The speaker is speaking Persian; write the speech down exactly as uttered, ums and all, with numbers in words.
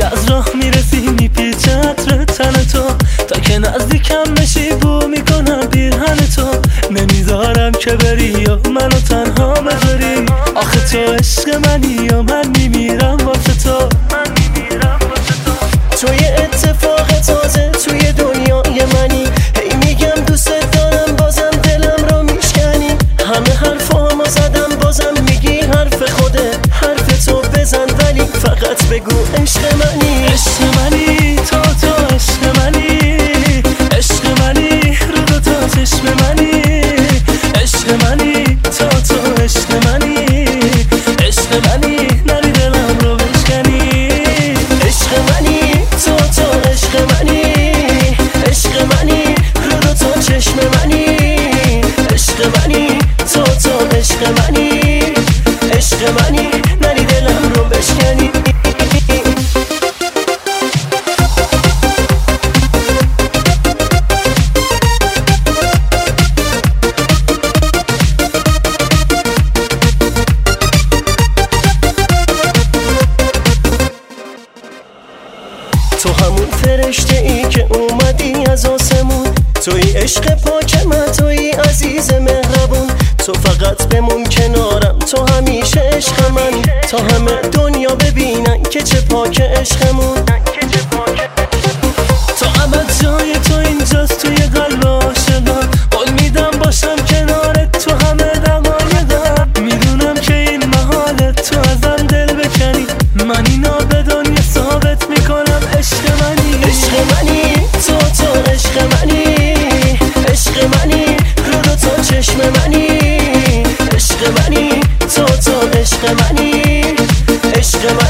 از راه میرسی میپیچه عطر تن تو، تا که نزدیکم بشی بو میکنم پیرهن تو. نمیذارم که بری یا منو تنها بذاری، آخه تو عشق منی یا من میمیرم واسه تو. توی اتفاق تازه توی دنیای منی، هی میگم دوست دارم بازم دلم رو میشکنی. همه حرفامو زدم بازم میگی حرف خوده، حرف تو بزن ولی فقط بگو عشق منی. عشق منی تو تو عشق منی، عشق منی رو دو تا چشم منی. عشق منی تو تو عشق منی، عشق منی نری دلم رو بشکنی. عشق منی تو تو عشق منی، عشق منی رو دو تا چشم منی. عشق منی تو تو عشق منی، عشق منی نری دلم رو بشکنی. تو همون فرشته ای که اومدی از آسمون، توی عشق پاک من، توی عزیز مهربون. تو فقط بمون کنارم، تو همیشه عشق من، تا همه دنیا ببینن که چه پاک عشقمون. تو ابد جای تو اینجاست توی قلب عاشقان، قول میدم باشم کنارت تو همه دقایقم. میدونم که این محاله تو ازم دل بکنی، من اینا به دنیا ثابت میکنم. عشق منی عشق منی تو تو عشق منی، عشق منی رو دو تا چشم منی. عشق منی تو تو عشق منی، عشق منی